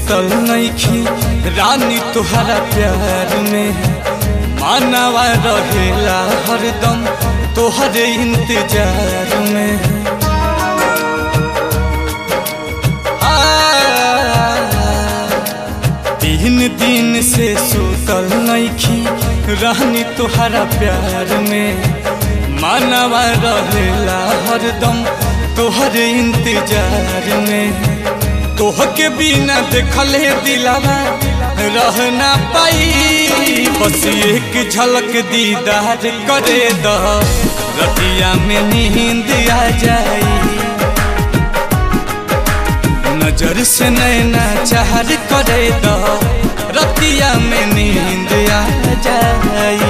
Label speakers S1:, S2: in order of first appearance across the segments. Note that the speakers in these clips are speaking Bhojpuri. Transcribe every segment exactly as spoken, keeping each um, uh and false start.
S1: उतल नइखी रानी तुहरा प्यार में, मानवा रहेला हरदम तोहरे इंतजार में। तीन दिन से सुतल नइखी रानी तुहरा प्यार में, मानवा रहेला हरदम तोहरे इंतजार में। तोहके बिना देखले दिलावा रह ना पाई, बस एक झलक दीदार करे द रतिया में नींद आ जाई। नजर से नैना चाहर करे द रतिया में नींद आ जाई।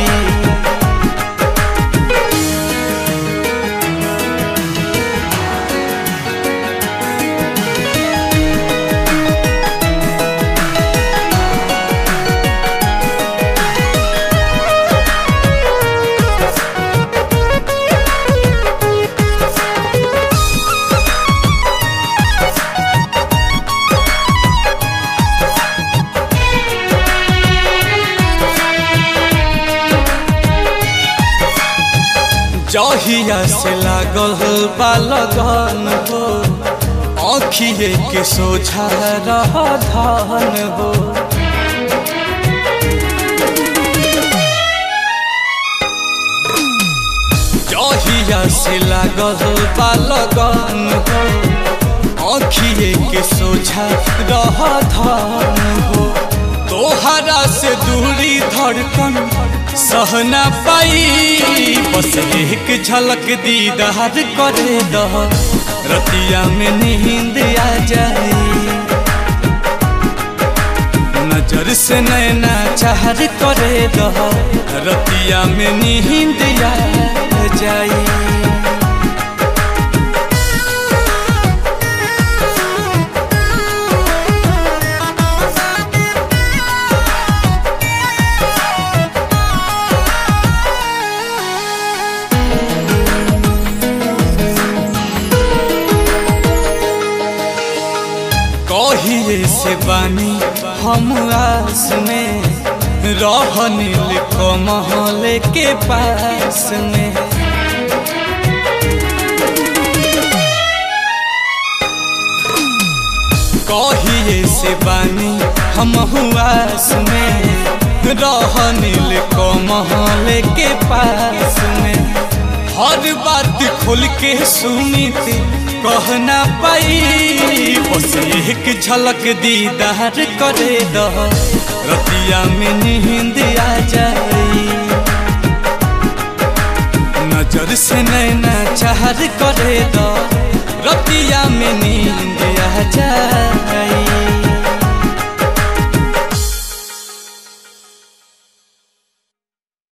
S1: जहिया से लागल बा लगन हो, आँखिए के सोझा रह धन हो। जहिया से लागल बा लगन हो, आँखिए के सोझा रह धन हो। तोहरा से दूरी धड़कन सहना पाई, बस एक झलक दीदार करे द रतिया में नींद आ जाई। नजर से नैना चाहर करे द रतिया में नींद आ जाई। कहिए से बानी हम आस में, रहनिल कमल के पास में। कहिए से बानी हम आस में, रहनिल कमल के पास में। हर बात खोल के सुनी थी कहना पाई, बस एक झलक दीदार करे द रतिया में नींद आ जाई। नजर से नैना चाहर करे द रतिया